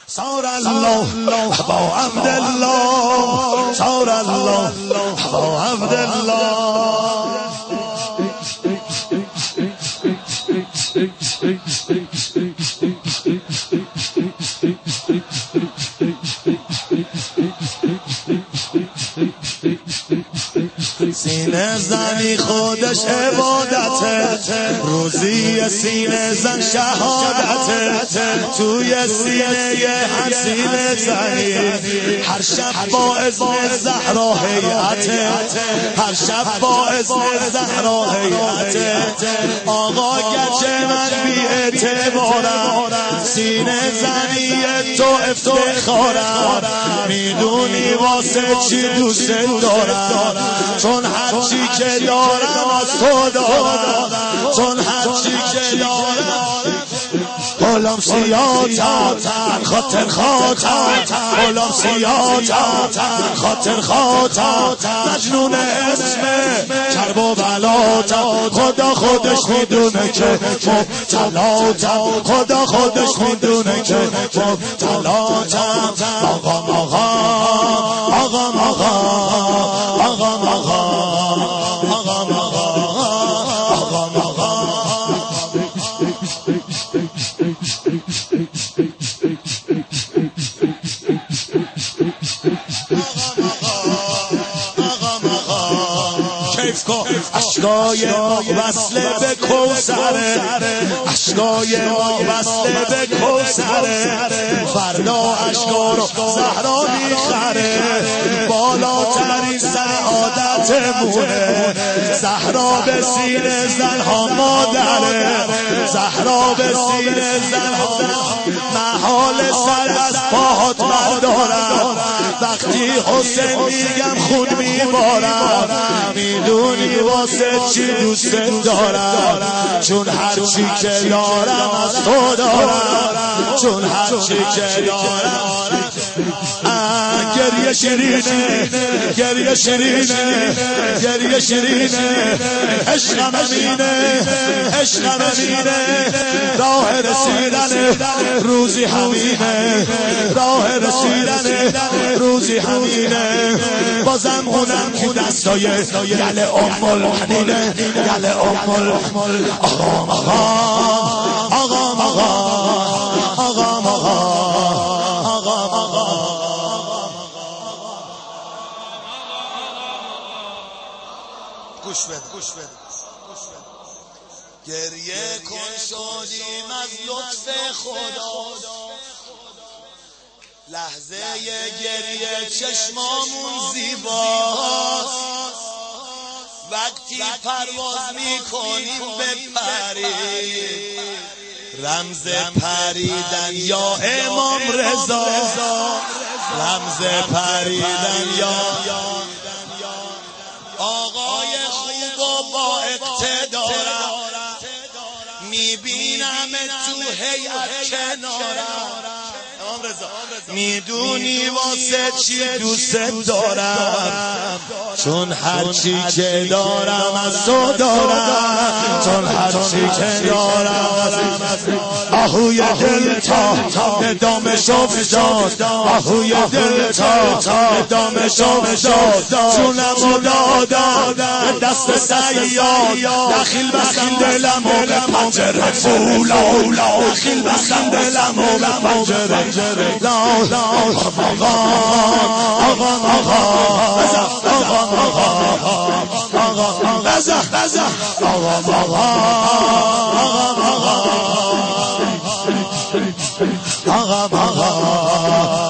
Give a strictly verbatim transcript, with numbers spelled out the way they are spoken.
صار الله با عبدالله، صار الله با عبدالله. سینه زنی خودش عبادته، روزی سینه زن شهادته. توی سینه هر سینه زنی هر شب با اسم زهرا هیئته، هر شب با اسم زهرا هیئته. آقا گچه من بی اعتبارم، سینه زنی تو افتخارم. میدونی واسه چی دوست دارم، چون هرچی که دارم از تو دارم، چون هرچی که دارم. غلام سیاه‌تر خاطر خاطر، غلام سیاه‌تر خاطر خاطر. مجنون اسم کرب و بلاتم، خدا خودش میدونه که مبتلاتم، خدا خودش میدونه که مبتلاتم. آقا آقا آقا آقا آقا آقا آقا آقا آقا. اشکای ما وصله به کوثره، اشکای ما وصله به کوثره. فردا اشکا رو زهرا میخره، بالاترین سعادتمونه. زهرا به سینه زنها مادره، زهرا به سینه زنها. محال سر از پاهات بردارم، وقتی حسین میگم خون میبارم. میدونی واسه چی دوست دارم، چون هرچی که دارم از تو دارم، چون هرچی که دارم. گریه شیرینه گریه شیرینه گریه شیرینه، عشقم امینه عشقم امینه. راه رسیدن روزی همینه، راه رسیدن روزی همینه. بازم اونم تو دستای گل ام الحنینه، گل ام الحنینه. آقا آقا آقا آقا آقا آقا آقا. گوش بده گوش بده گوش بده. گریه کن شدیم از لطف خدا، لحظه گریه چشمامون زیباست. وقتی پرواز میکنیم به پری، رمز پریدن یا امام رضا، رمز پریدن یا آقای خوب و با اقتدارم. میبینم تو هیئت کنارم، میدونی واسه چی دوست دارم، چون هرچی که دارم از تو دارم، چون هرچی که دارم. آهوی دل تا ندام شف داد، آهوی دل تا ندام شف داد. جونمو دادم دست سیاد، دخیل بستم دلمو به پنجره فولا، دخیل بستم دلمو به پنجره. آقا آقا آقا آقا آقا آقا آقا